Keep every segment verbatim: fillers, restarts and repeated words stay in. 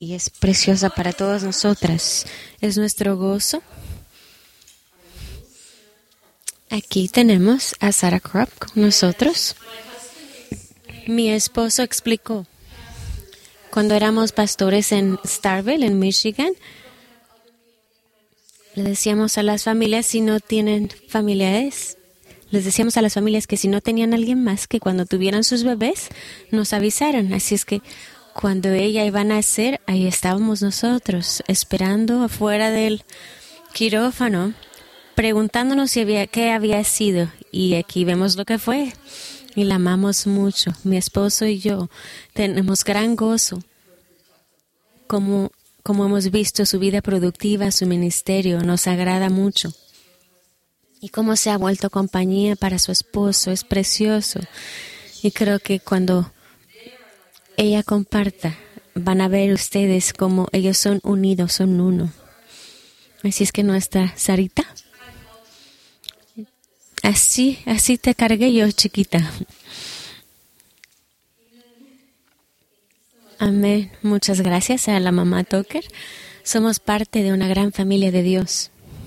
y es preciosa para todas nosotras. Es nuestro gozo. Aquí tenemos a Sarah Kropp con nosotros. Mi esposo explicó, cuando éramos pastores en Starkville, en Michigan, le decíamos a las familias si no tienen familiares, les decíamos a las familias que si no tenían a alguien más, que cuando tuvieran sus bebés nos avisaran. Así es que cuando ella iba a nacer, ahí estábamos nosotros, esperando afuera del quirófano, preguntándonos si había, qué había sido. Y aquí vemos lo que fue. Y la amamos mucho. Mi esposo y yo tenemos gran gozo. Como, como hemos visto su vida productiva, su ministerio, nos agrada mucho. Y cómo se ha vuelto compañía para su esposo, es precioso. Y creo que cuando ella comparta, van a ver ustedes cómo ellos son unidos, son uno. Así es que nuestra Sarita, así, así te cargué yo, chiquita. Amén. Muchas gracias a la mamá Tucker. Somos parte de una gran familia de Dios.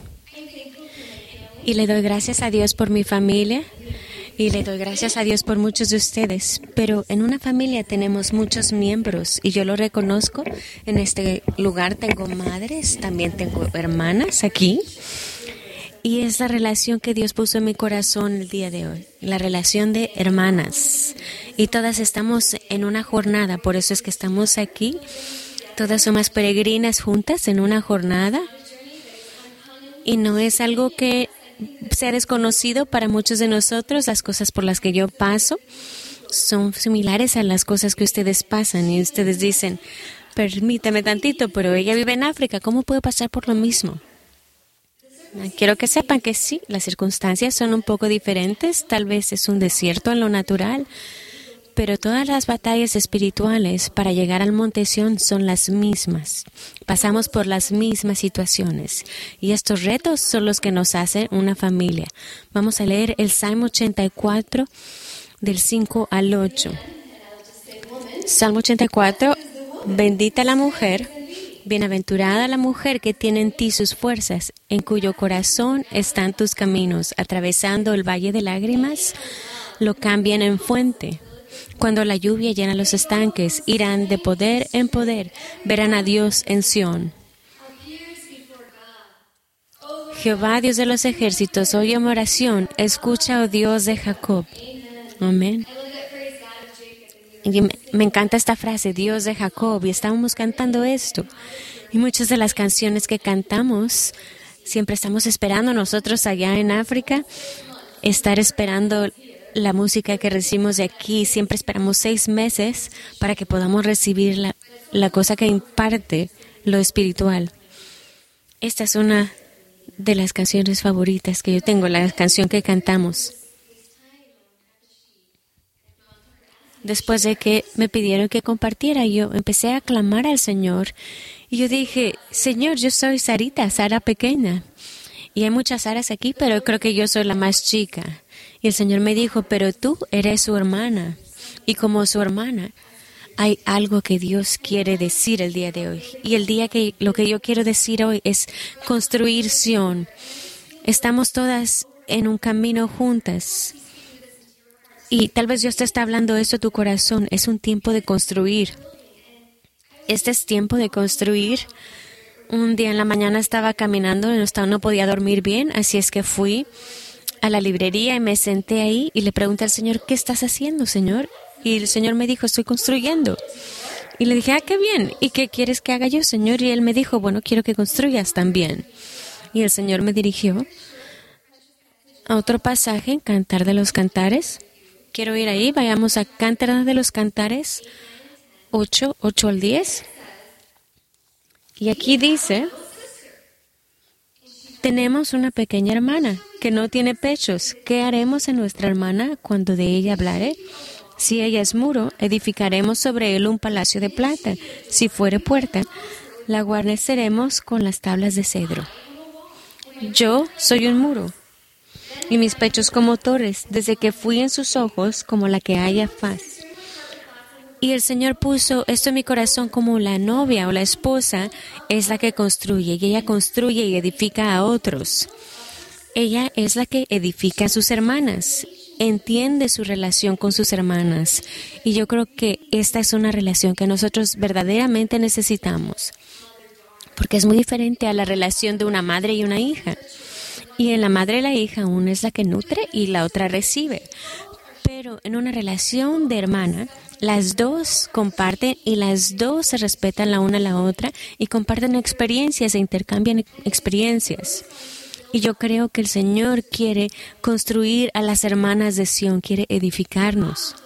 Y le doy gracias a Dios por mi familia. Y le doy gracias a Dios por muchos de ustedes. Pero en una familia tenemos muchos miembros. Y yo lo reconozco. En este lugar tengo madres, también tengo hermanas aquí. Y es la relación que Dios puso en mi corazón el día de hoy. La relación de hermanas. Y todas estamos en una jornada. Por eso es que estamos aquí. Todas somos peregrinas juntas en una jornada. Y no es algo que sea desconocido para muchos de nosotros. Las cosas por las que yo paso son similares a las cosas que ustedes pasan. Y ustedes dicen, permítame tantito, pero ella vive en África. ¿Cómo puedo pasar por lo mismo? Quiero que sepan que sí, las circunstancias son un poco diferentes. Tal vez es un desierto en lo natural. Pero todas las batallas espirituales para llegar al Monte Sión son las mismas. Pasamos por las mismas situaciones. Y estos retos son los que nos hacen una familia. Vamos a leer el Salmo ochenta y cuatro, del cinco al ocho. Salmo ochenta y cuatro. Bendita la mujer, bienaventurada la mujer que tiene en ti sus fuerzas, en cuyo corazón están tus caminos. Atravesando el valle de lágrimas, lo cambian en fuente. Cuando la lluvia llena los estanques, irán de poder en poder, verán a Dios en Sión. Jehová, Dios de los ejércitos, oye mi oración, escucha, oh Dios de Jacob. Amén. Y me, me encanta esta frase, Dios de Jacob, y estábamos cantando esto. Y muchas de las canciones que cantamos, siempre estamos esperando nosotros allá en África, estar esperando la música que recibimos de aquí. Siempre esperamos seis meses para que podamos recibir la, la cosa que imparte lo espiritual. Esta es una de las canciones favoritas que yo tengo, la canción que cantamos. Después de que me pidieron que compartiera, yo empecé a clamar al Señor. Y yo dije, Señor, yo soy Sarita, Sara pequeña. Y hay muchas Saras aquí, pero creo que yo soy la más chica. Y el Señor me dijo, pero tú eres su hermana. Y como su hermana, hay algo que Dios quiere decir el día de hoy. Y el día que lo que yo quiero decir hoy es construir Sión. Estamos todas en un camino juntas. Y tal vez Dios te está hablando eso a tu corazón. Es un tiempo de construir. Este es tiempo de construir. Un día en la mañana estaba caminando y no, estaba, no podía dormir bien, así es que fui a la librería y me senté ahí y le pregunté al Señor, ¿qué estás haciendo, Señor? Y el Señor me dijo, estoy construyendo. Y le dije, ah, qué bien. ¿Y qué quieres que haga yo, Señor? Y Él me dijo, bueno, quiero que construyas también. Y el Señor me dirigió a otro pasaje en Cantar de los Cantares. Quiero ir ahí, vayamos a Cantar de los Cantares ocho, ocho al diez. Y aquí dice, tenemos una pequeña hermana que no tiene pechos. ¿Qué haremos en nuestra hermana cuando de ella hablare? Si ella es muro, edificaremos sobre él un palacio de plata. Si fuere puerta, la guarneceremos con las tablas de cedro. Yo soy un muro, y mis pechos como torres, desde que fui en sus ojos como la que halla faz. Y el Señor puso esto en mi corazón como la novia o la esposa es la que construye y ella construye y edifica a otros. Ella es la que edifica a sus hermanas, entiende su relación con sus hermanas. Y yo creo que esta es una relación que nosotros verdaderamente necesitamos, porque es muy diferente a la relación de una madre y una hija. Y en la madre y la hija, una es la que nutre y la otra recibe. Pero en una relación de hermana, las dos comparten y las dos se respetan la una a la otra y comparten experiencias e intercambian experiencias. Y yo creo que el Señor quiere construir a las hermanas de Sión, quiere edificarnos.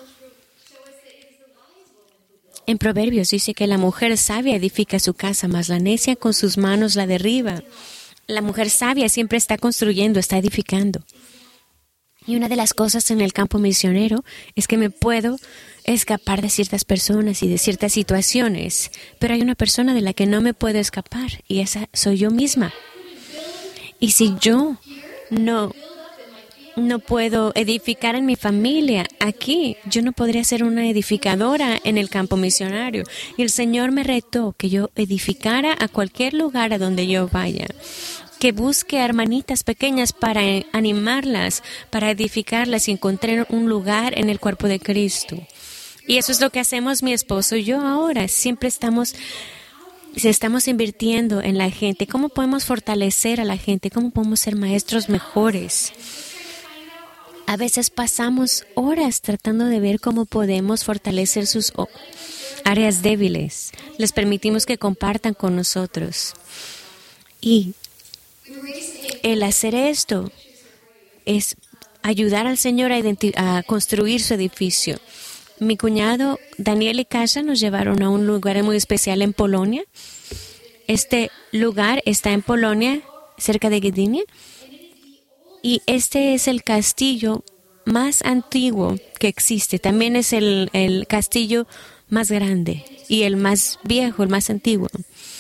En Proverbios dice que la mujer sabia edifica su casa, mas la necia con sus manos la derriba. La mujer sabia siempre está construyendo, está edificando. Y una de las cosas en el campo misionero es que me puedo escapar de ciertas personas y de ciertas situaciones, pero hay una persona de la que no me puedo escapar y esa soy yo misma. Y si yo no, no puedo edificar en mi familia aquí, yo no podría ser una edificadora en el campo misionario. Y el Señor me retó que yo edificara a cualquier lugar a donde yo vaya, que busque a hermanitas pequeñas para animarlas, para edificarlas y encontrar un lugar en el cuerpo de Cristo. Y eso es lo que hacemos mi esposo y yo ahora. Siempre estamos, estamos invirtiendo en la gente. ¿Cómo podemos fortalecer a la gente? ¿Cómo podemos ser maestros mejores? A veces pasamos horas tratando de ver cómo podemos fortalecer sus áreas débiles. Les permitimos que compartan con nosotros. Y el hacer esto es ayudar al Señor a, identi- a construir su edificio. Mi cuñado Daniel y Kasia nos llevaron a un lugar muy especial en Polonia. Este lugar está en Polonia, cerca de Gdynia. Y este es el castillo más antiguo que existe. También es el, el castillo más grande y el más viejo, el más antiguo.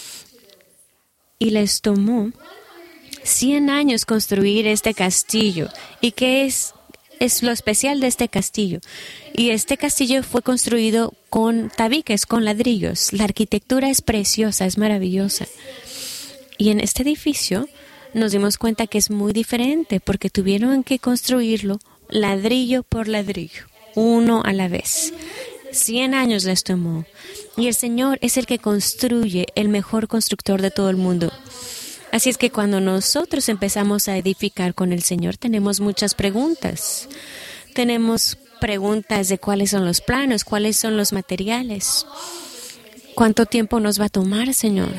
Y les tomó cien años construir este castillo. ¿Y qué es, es lo especial de este castillo? Y este castillo fue construido con tabiques, con ladrillos. La arquitectura es preciosa, es maravillosa. Y en este edificio nos dimos cuenta que es muy diferente porque tuvieron que construirlo ladrillo por ladrillo, uno a la vez. Cien años les tomó. Y el Señor es el que construye, el mejor constructor de todo el mundo. Así es que cuando nosotros empezamos a edificar con el Señor, tenemos muchas preguntas. Tenemos preguntas de cuáles son los planos, cuáles son los materiales. ¿Cuánto tiempo nos va a tomar, Señor?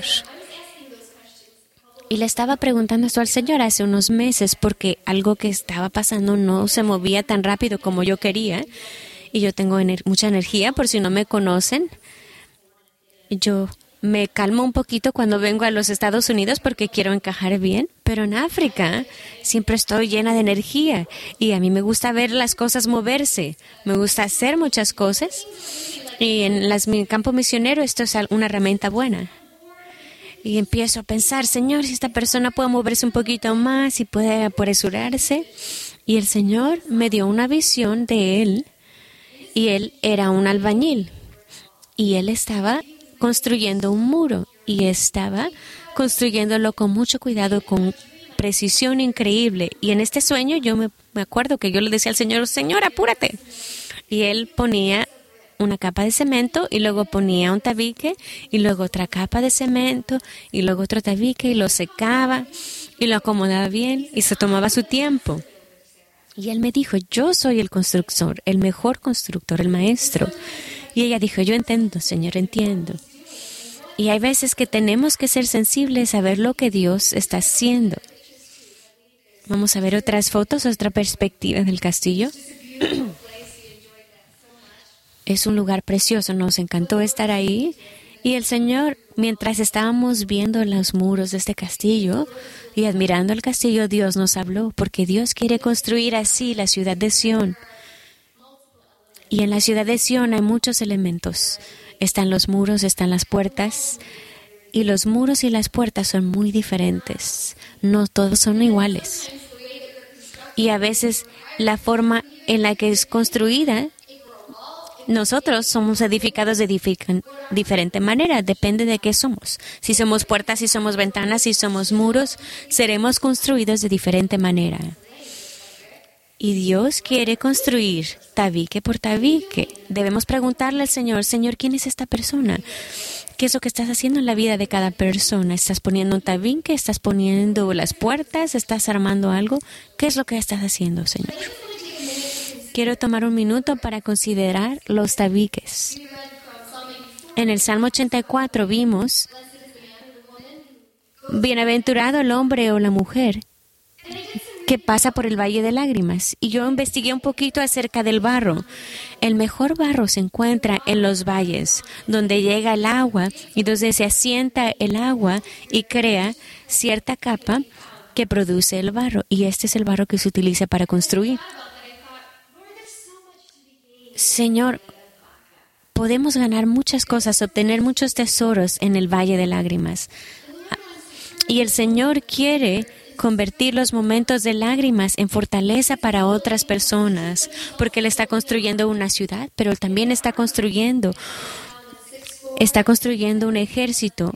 Y le estaba preguntando esto al Señor hace unos meses porque algo que estaba pasando no se movía tan rápido como yo quería. Y yo tengo ener- mucha energía, por si no me conocen. Yo me calmo un poquito cuando vengo a los Estados Unidos porque quiero encajar bien, pero en África siempre estoy llena de energía y a mí me gusta ver las cosas moverse, me gusta hacer muchas cosas y en las, mi campo misionero esto es una herramienta buena. Y empiezo a pensar, Señor, si esta persona puede moverse un poquito más y puede apresurarse. Y el Señor me dio una visión de él y él era un albañil y él estaba construyendo un muro y estaba construyéndolo con mucho cuidado, con precisión increíble. Y en este sueño yo me, me acuerdo que yo le decía al Señor, Señor, apúrate. Y Él ponía una capa de cemento y luego ponía un tabique y luego otra capa de cemento y luego otro tabique y lo secaba y lo acomodaba bien y se tomaba su tiempo. Y Él me dijo, yo soy el constructor, el mejor constructor, el maestro. Y ella dijo, yo entiendo, Señor, entiendo. Y hay veces que tenemos que ser sensibles a ver lo que Dios está haciendo. Vamos a ver otras fotos, otra perspectiva del castillo. Es un lugar precioso, nos encantó estar ahí. Y el Señor, mientras estábamos viendo los muros de este castillo y admirando el castillo, Dios nos habló, porque Dios quiere construir así la ciudad de Sión. Y en la ciudad de Sión hay muchos elementos. Están los muros, están las puertas. Y los muros y las puertas son muy diferentes. No todos son iguales. Y a veces la forma en la que es construida nosotros somos edificados de dific- diferente manera, depende de qué somos. Si somos puertas, si somos ventanas, si somos muros, seremos construidos de diferente manera. Y Dios quiere construir tabique por tabique. Debemos preguntarle al Señor, Señor, ¿quién es esta persona? ¿Qué es lo que estás haciendo en la vida de cada persona? ¿Estás poniendo un tabique? ¿Estás poniendo las puertas? ¿Estás armando algo? ¿Qué es lo que estás haciendo, Señor? Quiero tomar un minuto para considerar los tabiques. En el Salmo ochenta y cuatro vimos, bienaventurado el hombre o la mujer que pasa por el valle de lágrimas. Y yo investigué un poquito acerca del barro. El mejor barro se encuentra en los valles, donde llega el agua y donde se asienta el agua y crea cierta capa que produce el barro. Y este es el barro que se utiliza para construir. Señor, podemos ganar muchas cosas, obtener muchos tesoros en el valle de lágrimas. Y el Señor quiere convertir los momentos de lágrimas en fortaleza para otras personas, porque Él está construyendo una ciudad, pero Él también está construyendo, está construyendo un ejército.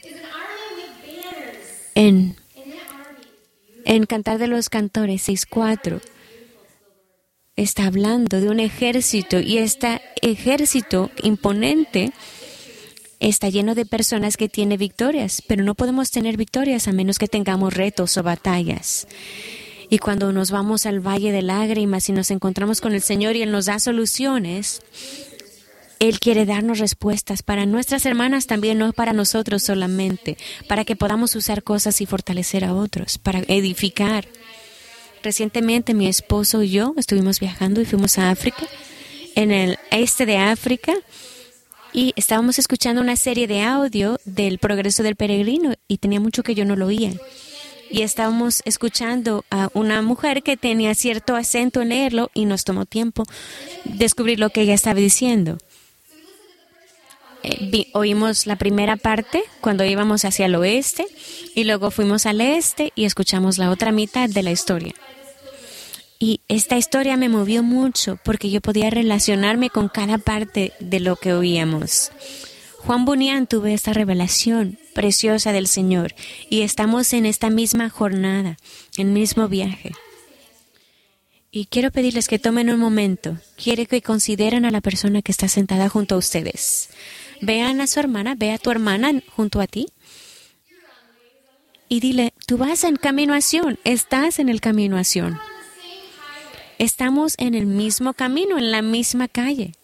En, en Cantar de los Cantores seis cuatro está hablando de un ejército, y este ejército imponente está lleno de personas que tienen victorias, pero no podemos tener victorias a menos que tengamos retos o batallas. Y cuando nos vamos al valle de lágrimas y nos encontramos con el Señor y Él nos da soluciones, Él quiere darnos respuestas para nuestras hermanas también, no para nosotros solamente, para que podamos usar cosas y fortalecer a otros, para edificar. Recientemente mi esposo y yo estuvimos viajando y fuimos a África, en el este de África, y estábamos escuchando una serie de audio del progreso del peregrino y tenía mucho que yo no lo oía. Y estábamos escuchando a una mujer que tenía cierto acento en leerlo y nos tomó tiempo descubrir lo que ella estaba diciendo. Eh, vi, oímos la primera parte cuando íbamos hacia el oeste y luego fuimos al este y escuchamos la otra mitad de la historia. Y esta historia me movió mucho porque yo podía relacionarme con cada parte de lo que oíamos. Juan Bunyan tuvo esta revelación preciosa del Señor y estamos en esta misma jornada, en el mismo viaje. Y quiero pedirles que tomen un momento. Quiero que consideren a la persona que está sentada junto a ustedes. Vean a su hermana, ve a tu hermana junto a ti y dile, tú vas en camino a Sion, estás en el camino a Sion. Estamos en el mismo camino, en la misma calle.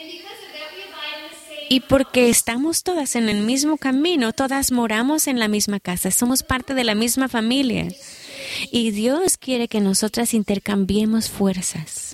Y porque estamos todas en el mismo camino, todas moramos en la misma casa, somos parte de la misma familia. Y Dios quiere que nosotras intercambiemos fuerzas.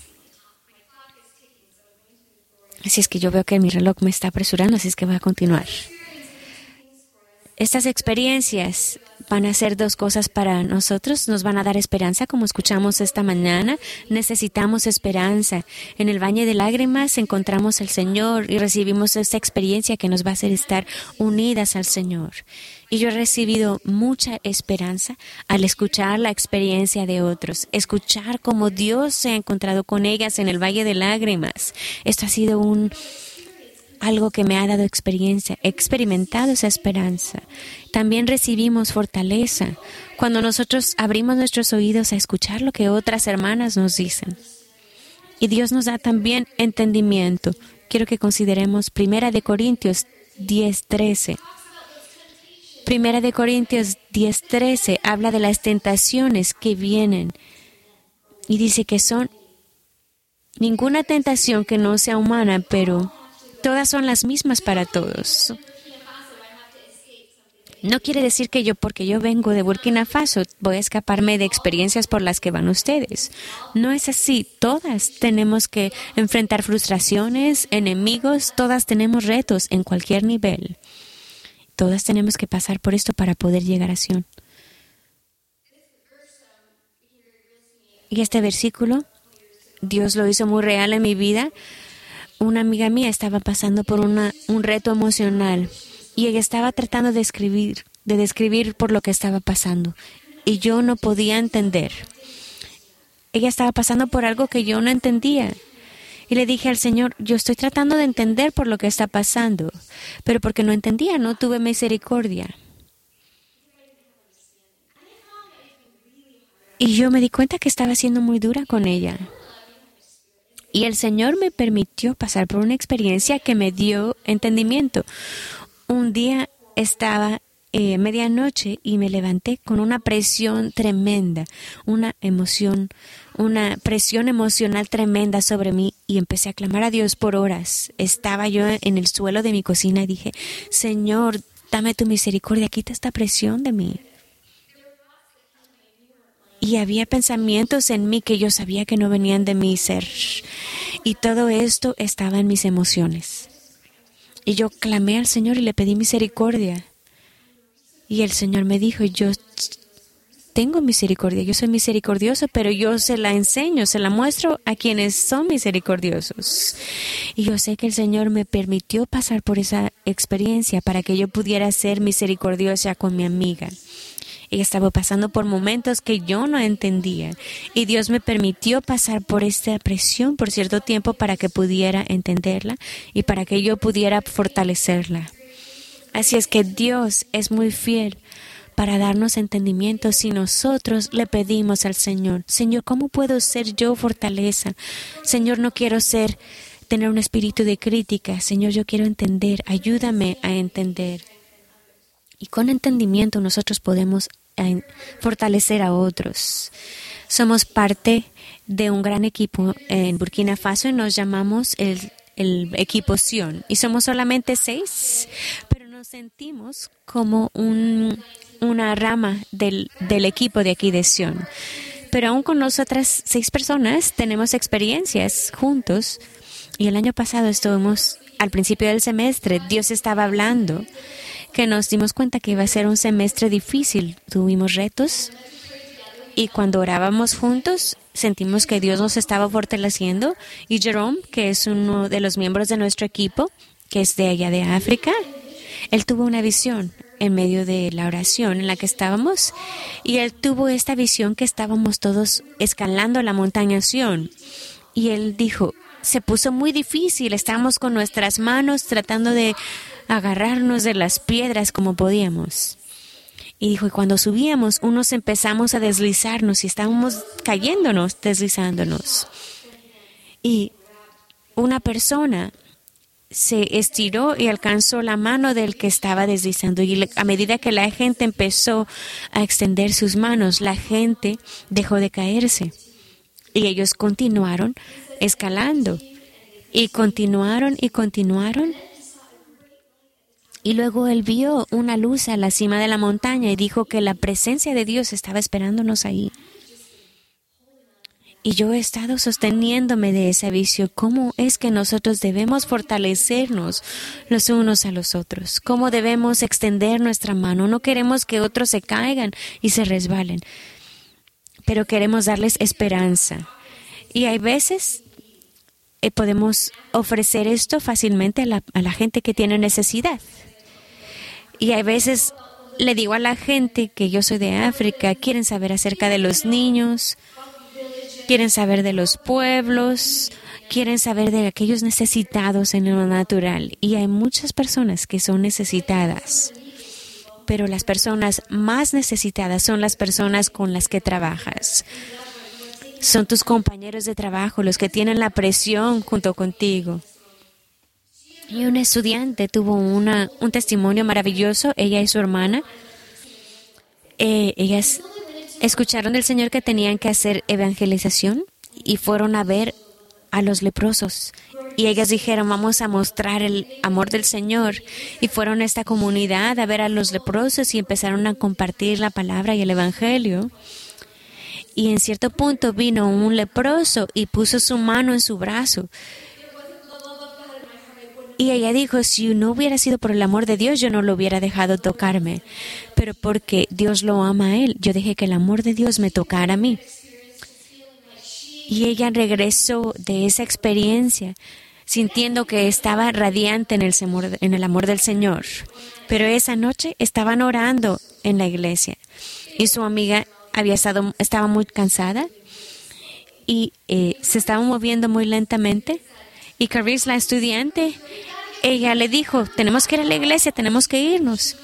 Así es que yo veo que mi reloj me está apresurando, así es que voy a continuar. Estas experiencias van a hacer dos cosas para nosotros. Nos van a dar esperanza, como escuchamos esta mañana. Necesitamos esperanza. En el valle de lágrimas encontramos al Señor y recibimos esta experiencia que nos va a hacer estar unidas al Señor. Y yo he recibido mucha esperanza al escuchar la experiencia de otros, escuchar cómo Dios se ha encontrado con ellas en el valle de lágrimas. Esto ha sido un... algo que me ha dado experiencia, he experimentado esa esperanza. También recibimos fortaleza cuando nosotros abrimos nuestros oídos a escuchar lo que otras hermanas nos dicen. Y Dios nos da también entendimiento. Quiero que consideremos Primera de Corintios diez trece. Primera de Corintios diez trece habla de las tentaciones que vienen y dice que son ninguna tentación que no sea humana, pero todas son las mismas para todos. No quiere decir que yo, porque yo vengo de Burkina Faso, voy a escaparme de experiencias por las que van ustedes. No es así. Todas tenemos que enfrentar frustraciones, enemigos, todas tenemos retos en cualquier nivel. Todas tenemos que pasar por esto para poder llegar a Sion. Y este versículo, Dios lo hizo muy real en mi vida. Una amiga mía estaba pasando por una, un reto emocional y ella estaba tratando de escribir, de describir por lo que estaba pasando y yo no podía entender. Ella estaba pasando por algo que yo no entendía Y le dije al Señor, yo estoy tratando de entender por lo que está pasando, pero porque no entendía, no tuve misericordia. Y yo me di cuenta que estaba siendo muy dura con ella. Y el Señor me permitió pasar por una experiencia que me dio entendimiento. Un día estaba eh, medianoche y me levanté con una presión tremenda, una emoción, una presión emocional tremenda sobre mí y empecé a clamar a Dios por horas. Estaba yo en el suelo de mi cocina y dije, Señor, dame tu misericordia, quita esta presión de mí. Y había pensamientos en mí que yo sabía que no venían de mi ser. Y todo esto estaba en mis emociones. Y yo clamé al Señor y le pedí misericordia. Y el Señor me dijo, yo tengo misericordia, yo soy misericordioso, pero yo se la enseño, se la muestro a quienes son misericordiosos. Y yo sé que el Señor me permitió pasar por esa experiencia para que yo pudiera ser misericordiosa con mi amiga. Ella estaba pasando por momentos que yo no entendía y Dios me permitió pasar por esta presión por cierto tiempo para que pudiera entenderla y para que yo pudiera fortalecerla. Así es que Dios es muy fiel para darnos entendimiento si nosotros le pedimos al Señor, Señor, ¿cómo puedo ser yo fortaleza? Señor, no quiero ser, tener un espíritu de crítica. Señor, yo quiero entender, ayúdame a entender. Y con entendimiento nosotros podemos eh, fortalecer a otros. Somos parte de un gran equipo en Burkina Faso y nos llamamos el, el equipo Sion. Y somos solamente seis, pero nos sentimos como un, una rama del, del equipo de aquí de Sion. Pero aún con nosotras seis personas tenemos experiencias juntos. Y el año pasado estuvimos, al principio del semestre, Dios estaba hablando, que nos dimos cuenta que iba a ser un semestre difícil. Tuvimos retos y cuando orábamos juntos sentimos que Dios nos estaba fortaleciendo. Y Jerome, que es uno de los miembros de nuestro equipo, que es de allá de África, él tuvo una visión en medio de la oración en la que estábamos y él tuvo esta visión que estábamos todos escalando la montaña Sion y él dijo, se puso muy difícil, estábamos con nuestras manos tratando de agarrarnos de las piedras como podíamos. Y dijo, y cuando subíamos, unos empezamos a deslizarnos y estábamos cayéndonos, deslizándonos. Y una persona se estiró y alcanzó la mano del que estaba deslizando. Y a medida que la gente empezó a extender sus manos, la gente dejó de caerse. Y ellos continuaron escalando. Y continuaron y continuaron. Y luego él vio una luz a la cima de la montaña y dijo que la presencia de Dios estaba esperándonos ahí. Y yo he estado sosteniéndome de ese vicio. ¿Cómo es que nosotros debemos fortalecernos los unos a los otros? ¿Cómo debemos extender nuestra mano? No queremos que otros se caigan y se resbalen, pero queremos darles esperanza. Y hay veces eh, podemos ofrecer esto fácilmente a la, a la gente que tiene necesidad. Y hay veces le digo a la gente que yo soy de África, quieren saber acerca de los niños, quieren saber de los pueblos, quieren saber de aquellos necesitados en lo natural. Y hay muchas personas que son necesitadas, pero las personas más necesitadas son las personas con las que trabajas. Son tus compañeros de trabajo, los que tienen la presión junto contigo. Y una estudiante tuvo una, un testimonio maravilloso, ella y su hermana. Eh, ellas escucharon del Señor que tenían que hacer evangelización y fueron a ver a los leprosos. Y ellas dijeron, vamos a mostrar el amor del Señor. Y fueron a esta comunidad a ver a los leprosos y empezaron a compartir la palabra y el evangelio. Y en cierto punto vino un leproso y puso su mano en su brazo. Y ella dijo, si no hubiera sido por el amor de Dios, yo no lo hubiera dejado tocarme. Pero porque Dios lo ama a él, yo dejé que el amor de Dios me tocara a mí. Y ella regresó de esa experiencia sintiendo que estaba radiante en el, en el amor del Señor. Pero esa noche estaban orando en la iglesia y su amiga había estado, estaba muy cansada y eh, se estaba moviendo muy lentamente. Y Clarice, la estudiante, ella le dijo, tenemos que ir a la iglesia, tenemos que irnos.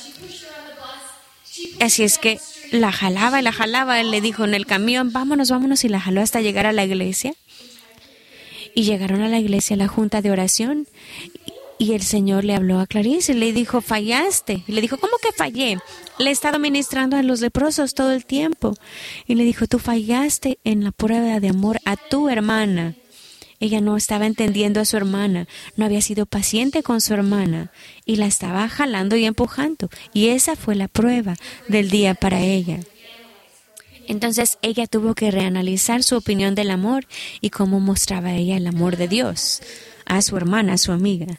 Así es que la jalaba y la jalaba. Él le dijo en el camión, vámonos, vámonos, y la jaló hasta llegar a la iglesia. Y llegaron a la iglesia, a la junta de oración. Y el Señor le habló a Clarice y le dijo, fallaste. Y le dijo, ¿cómo que fallé? Le he estado ministrando a los leprosos todo el tiempo. Y le dijo, tú fallaste en la prueba de amor a tu hermana. Ella no estaba entendiendo a su hermana, no había sido paciente con su hermana y la estaba jalando y empujando. Y esa fue la prueba del día para ella. Entonces ella tuvo que reanalizar su opinión del amor y cómo mostraba ella el amor de Dios a su hermana, a su amiga.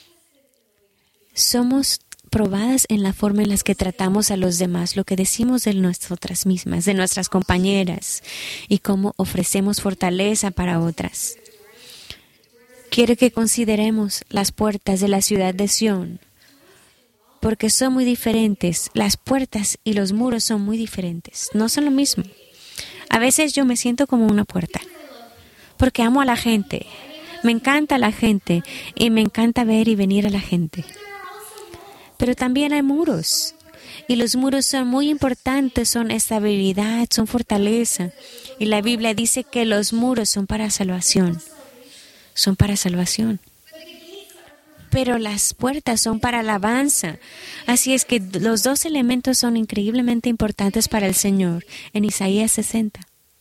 Somos probadas en la forma en la que tratamos a los demás, lo que decimos de nosotras mismas, de nuestras compañeras y cómo ofrecemos fortaleza para otras. Quiero que consideremos las puertas de la ciudad de Sión, porque son muy diferentes. Las puertas y los muros son muy diferentes, no son lo mismo. A veces yo me siento como una puerta, porque amo a la gente, me encanta la gente y me encanta ver y venir a la gente. Pero también hay muros, y los muros son muy importantes, son estabilidad, son fortaleza. Y la Biblia dice que los muros son para salvación. Son para salvación. Pero las puertas son para alabanza. Así es que los dos elementos son increíblemente importantes para el Señor. En Isaías sesenta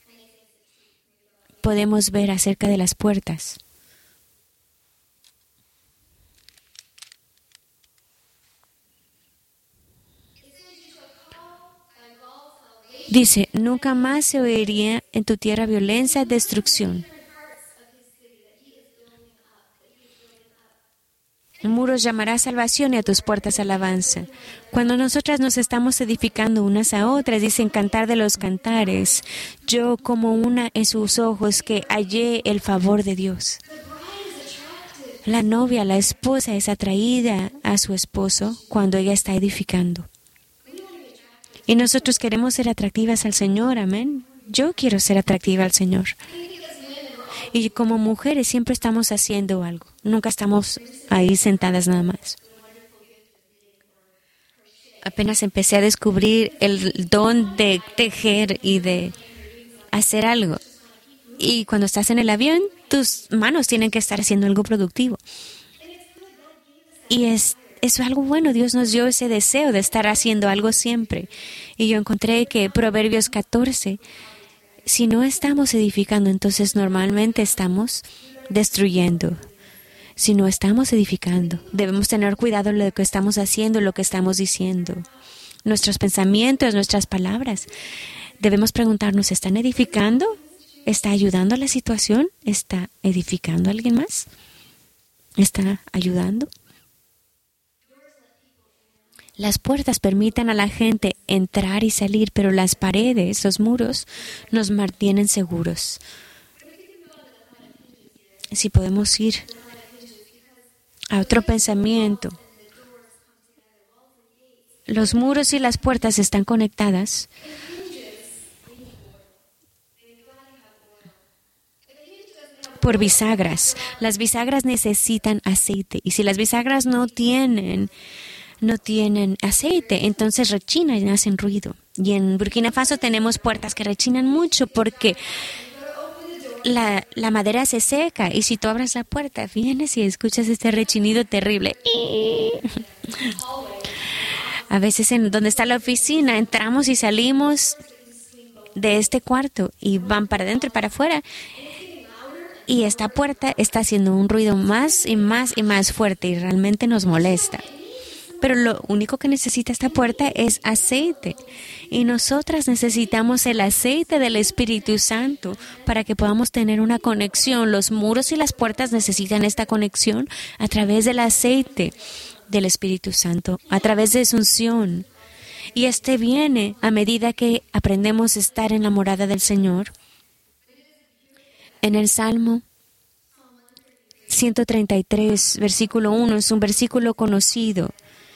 podemos ver acerca de las puertas. Dice, nunca más se oiría en tu tierra violencia, destrucción. Muros llamará salvación y a tus puertas alabanza. Cuando nosotras nos estamos edificando unas a otras, dicen Cantar de los Cantares, yo como una en sus ojos que hallé el favor de Dios. La novia, la esposa es atraída a su esposo cuando ella está edificando. Y nosotros queremos ser atractivas al Señor, amén. Yo quiero ser atractiva al Señor. Y como mujeres siempre estamos haciendo algo. Nunca estamos ahí sentadas nada más. Apenas empecé a descubrir el don de tejer y de hacer algo. Y cuando estás en el avión, tus manos tienen que estar haciendo algo productivo. Y es, eso es algo bueno. Dios nos dio ese deseo de estar haciendo algo siempre. Y yo encontré que Proverbios catorce... Si no estamos edificando, entonces normalmente estamos destruyendo. Si no estamos edificando, debemos tener cuidado de lo que estamos haciendo, lo que estamos diciendo. Nuestros pensamientos, nuestras palabras. Debemos preguntarnos, ¿están edificando? ¿Está ayudando a la situación? ¿Está edificando a alguien más? ¿Está ayudando? Las puertas permiten a la gente entrar y salir, pero las paredes, los muros, nos mantienen seguros. Si podemos ir a otro pensamiento. Los muros y las puertas están conectadas. Por bisagras. Las bisagras necesitan aceite. Y si las bisagras no tienen... no tienen aceite, entonces rechinan y hacen ruido. Y en Burkina Faso tenemos puertas que rechinan mucho porque la, la madera se seca y si tú abres la puerta, vienes y escuchas este rechinido terrible. A veces en donde está la oficina entramos y salimos de este cuarto y van para adentro y para afuera y esta puerta está haciendo un ruido más y más y más fuerte y realmente nos molesta. Pero lo único que necesita esta puerta es aceite. Y nosotras necesitamos el aceite del Espíritu Santo para que podamos tener una conexión. Los muros y las puertas necesitan esta conexión a través del aceite del Espíritu Santo, a través de su unción. Y este viene a medida que aprendemos a estar en la morada del Señor. En el Salmo ciento treinta y tres, versículo uno, es un versículo conocido.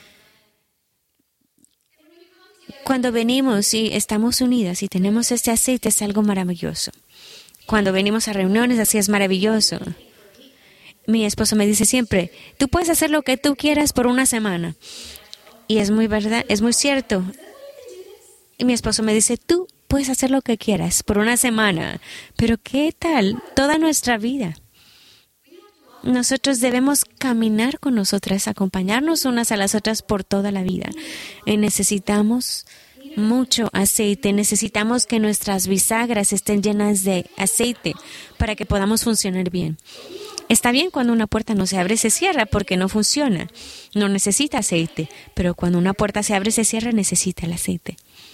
Cuando venimos y estamos unidas y tenemos este aceite es algo maravilloso. Cuando venimos a reuniones así es maravilloso. Mi esposo me dice siempre, tú puedes hacer lo que tú quieras por una semana. Y es muy verdad, es muy cierto. Y mi esposo me dice, tú puedes hacer lo que quieras por una semana. Pero ¿qué tal toda nuestra vida? Nosotros debemos caminar con nosotras, acompañarnos unas a las otras por toda la vida. Y necesitamos mucho aceite. Necesitamos que nuestras bisagras estén llenas de aceite para que podamos funcionar bien. Está bien cuando una puerta no se abre, se cierra porque no funciona. No necesita aceite. Pero cuando una puerta se abre, se cierra, necesita el aceite.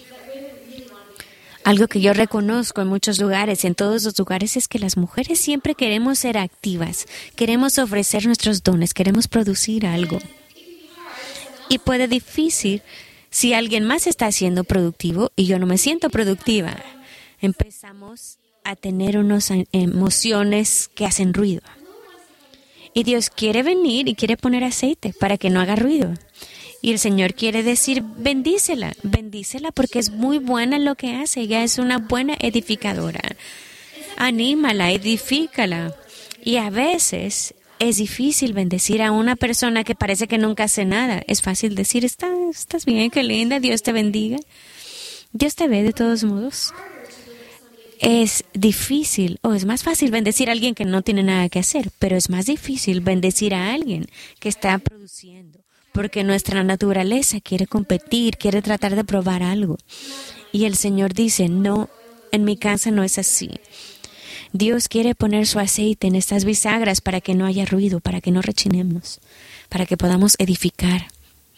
Algo que yo reconozco en muchos lugares, en todos los lugares, es que las mujeres siempre queremos ser activas, queremos ofrecer nuestros dones, queremos producir algo. Y puede difícil si alguien más está siendo productivo y yo no me siento productiva. Empezamos a tener unas emociones que hacen ruido. Y Dios quiere venir y quiere poner aceite para que no haga ruido. Y el Señor quiere decir, bendícela, bendícela porque es muy buena en lo que hace. Ella es una buena edificadora. Anímala, edifícala. Y a veces es difícil bendecir a una persona que parece que nunca hace nada. Es fácil decir, ¿estás, estás bien, qué linda, Dios te bendiga? Dios te ve de todos modos. Es difícil, o es más fácil bendecir a alguien que no tiene nada que hacer, pero es más difícil bendecir a alguien que está produciendo. Porque nuestra naturaleza quiere competir, quiere tratar de probar algo. Y el Señor dice, no, en mi casa no es así. Dios quiere poner su aceite en estas bisagras para que no haya ruido, para que no rechinemos, para que podamos edificar.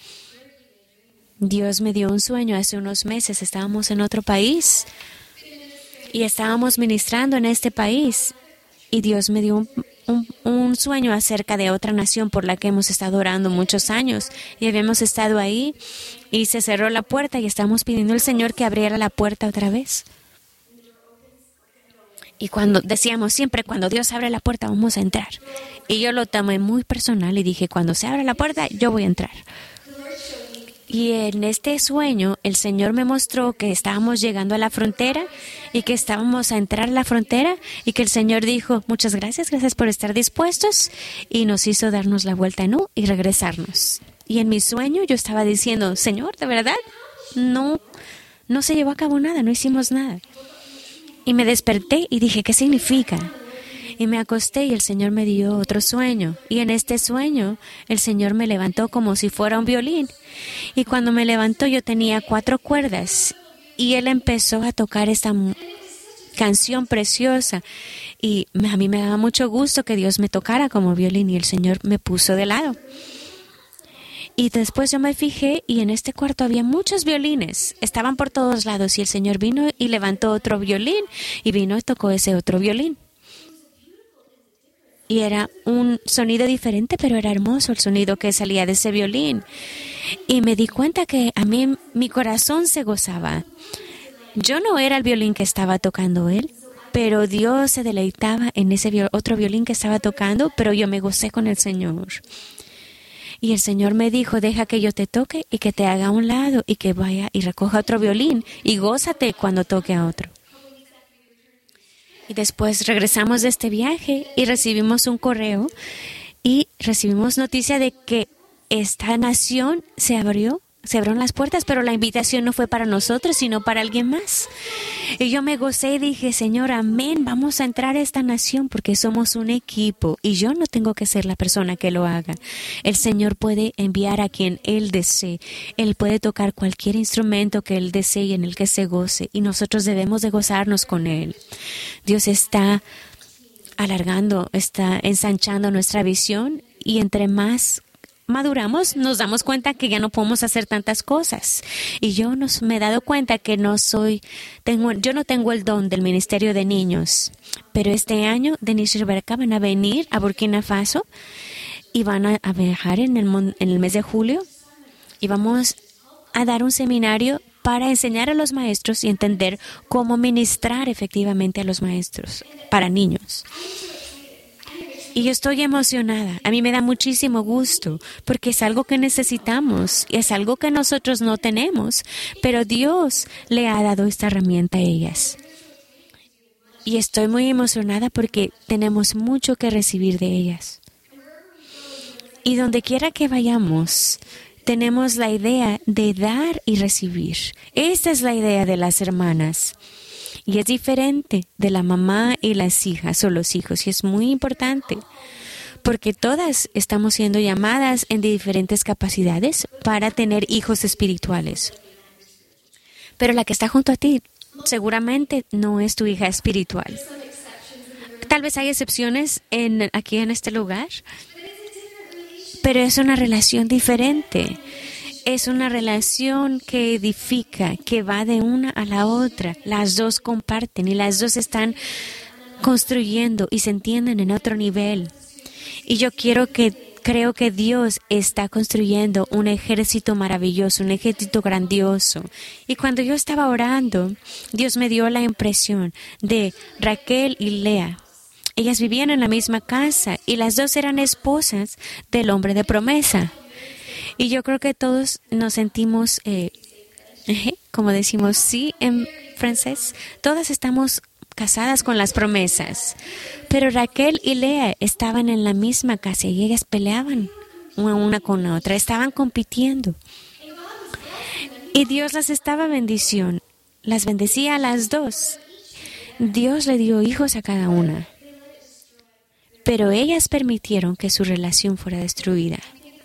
Dios me dio un sueño hace unos meses, estábamos en otro país y estábamos ministrando en este país. Y Dios me dio un, un, un sueño acerca de otra nación por la que hemos estado orando muchos años. Y habíamos estado ahí y se cerró la puerta y estamos pidiendo al Señor que abriera la puerta otra vez. Y cuando decíamos siempre, cuando Dios abre la puerta vamos a entrar. Y yo lo tomé muy personal y dije, cuando se abre la puerta yo voy a entrar. Y en este sueño el Señor me mostró que estábamos llegando a la frontera y que estábamos a entrar a la frontera y que el Señor dijo, muchas gracias, gracias por estar dispuestos, y nos hizo darnos la vuelta en U y regresarnos. Y en mi sueño yo estaba diciendo, Señor, ¿de verdad? No, no se llevó a cabo nada, no hicimos nada. Y me desperté y dije, ¿qué significa? Y me acosté y el Señor me dio otro sueño. Y en este sueño el Señor me levantó como si fuera un violín. Y cuando me levantó yo tenía cuatro cuerdas. Y Él empezó a tocar esta canción preciosa. Y a mí me daba mucho gusto que Dios me tocara como violín y el Señor me puso de lado. Y después yo me fijé y en este cuarto había muchos violines. Estaban por todos lados y el Señor vino y levantó otro violín y vino y tocó ese otro violín. Y era un sonido diferente, pero era hermoso el sonido que salía de ese violín. Y me di cuenta que a mí mi corazón se gozaba. Yo no era el violín que estaba tocando Él, pero Dios se deleitaba en ese viol- otro violín que estaba tocando, pero yo me gocé con el Señor. Y el Señor me dijo, deja que yo te toque y que te haga a un lado y que vaya y recoja otro violín y gózate cuando toque a otro. Y después regresamos de este viaje y recibimos un correo y recibimos noticia de que esta nación se abrió, se abrieron las puertas, pero la invitación no fue para nosotros, sino para alguien más. Y yo me gocé y dije, Señor, amén, vamos a entrar a esta nación porque somos un equipo y yo no tengo que ser la persona que lo haga. El Señor puede enviar a quien Él desee. Él puede tocar cualquier instrumento que Él desee y en el que se goce y nosotros debemos de gozarnos con Él. Dios está alargando, está ensanchando nuestra visión y entre más maduramos, nos damos cuenta que ya no podemos hacer tantas cosas. Y yo nos, me he dado cuenta que no soy, tengo, yo no tengo el don del ministerio de niños. Pero este año, Denise y Rebeca van a venir a Burkina Faso y van a, a viajar en el, en el mes de julio. Y vamos a dar un seminario para enseñar a los maestros y entender cómo ministrar efectivamente a los maestros para niños. Y yo estoy emocionada. A mí me da muchísimo gusto porque es algo que necesitamos y es algo que nosotros no tenemos, pero Dios le ha dado esta herramienta a ellas. Y estoy muy emocionada porque tenemos mucho que recibir de ellas. Y donde quiera que vayamos, tenemos la idea de dar y recibir. Esta es la idea de las hermanas. Y es diferente de la mamá y las hijas o los hijos. Y es muy importante. Porque todas estamos siendo llamadas en diferentes capacidades para tener hijos espirituales. Pero la que está junto a ti seguramente no es tu hija espiritual. Tal vez hay excepciones en, aquí en este lugar, pero es una relación diferente. Es una relación que edifica, que va de una a la otra. Las dos comparten y las dos están construyendo y se entienden en otro nivel. Y yo quiero que, creo que Dios está construyendo un ejército maravilloso, un ejército grandioso. Y cuando yo estaba orando, Dios me dio la impresión de Raquel y Lea. Ellas vivían en la misma casa y las dos eran esposas del hombre de promesa. Y yo creo que todos nos sentimos, eh, como decimos sí en francés, todas estamos casadas con las promesas. Pero Raquel y Lea estaban en la misma casa y ellas peleaban una con la otra, estaban compitiendo. Y Dios las estaba bendición, las bendecía a las dos. Dios le dio hijos a cada una. Pero ellas permitieron que su relación fuera destruida.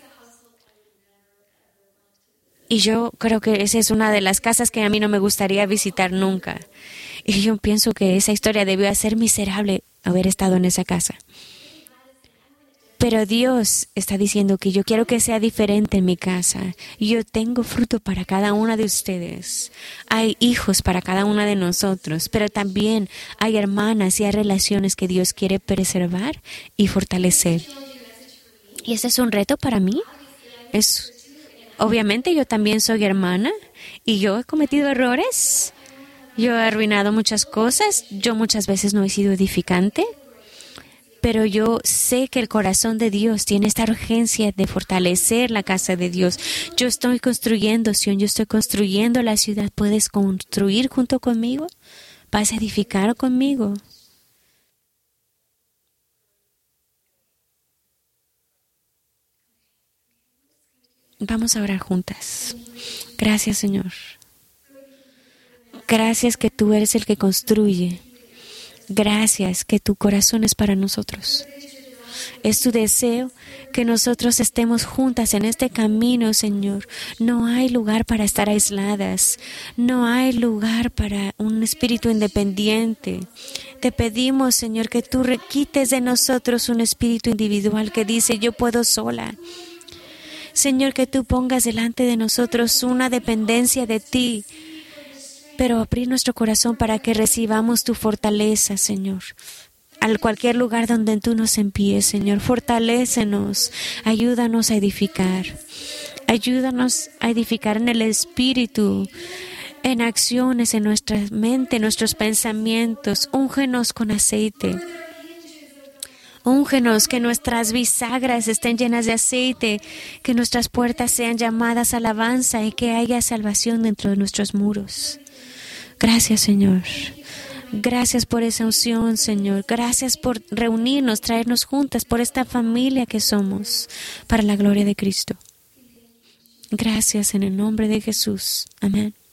Y yo creo que esa es una de las casas que a mí no me gustaría visitar nunca. Y yo pienso que esa historia debió ser miserable haber estado en esa casa. Pero Dios está diciendo que yo quiero que sea diferente en mi casa. Yo tengo fruto para cada una de ustedes. Hay hijos para cada una de nosotros, pero también hay hermanas y hay relaciones que Dios quiere preservar y fortalecer. Y ese es un reto para mí. Es, obviamente yo también soy hermana y yo he cometido errores. Yo he arruinado muchas cosas. Yo muchas veces no he sido edificante. Pero yo sé que el corazón de Dios tiene esta urgencia de fortalecer la casa de Dios. Yo estoy construyendo, Sion, yo estoy construyendo la ciudad. ¿Puedes construir junto conmigo? ¿Vas a edificar conmigo? Vamos a orar juntas. Gracias, Señor. Gracias que tú eres el que construye. Gracias que tu corazón es para nosotros. Es tu deseo que nosotros estemos juntas en este camino, Señor. No hay lugar para estar aisladas. No hay lugar para un espíritu independiente. Te pedimos, Señor, que tú quites de nosotros un espíritu individual que dice, yo puedo sola. Señor, que tú pongas delante de nosotros una dependencia de ti. Pero abrir nuestro corazón para que recibamos tu fortaleza, Señor. Al cualquier lugar donde tú nos envíes, Señor, fortalécenos, ayúdanos a edificar. Ayúdanos a edificar en el Espíritu, en acciones, en nuestra mente, en nuestros pensamientos. Úngenos con aceite. Úngenos, que nuestras bisagras estén llenas de aceite, que nuestras puertas sean llamadas a alabanza y que haya salvación dentro de nuestros muros. Gracias, Señor. Gracias por esa unción, Señor. Gracias por reunirnos, traernos juntas, por esta familia que somos, para la gloria de Cristo. Gracias en el nombre de Jesús. Amén.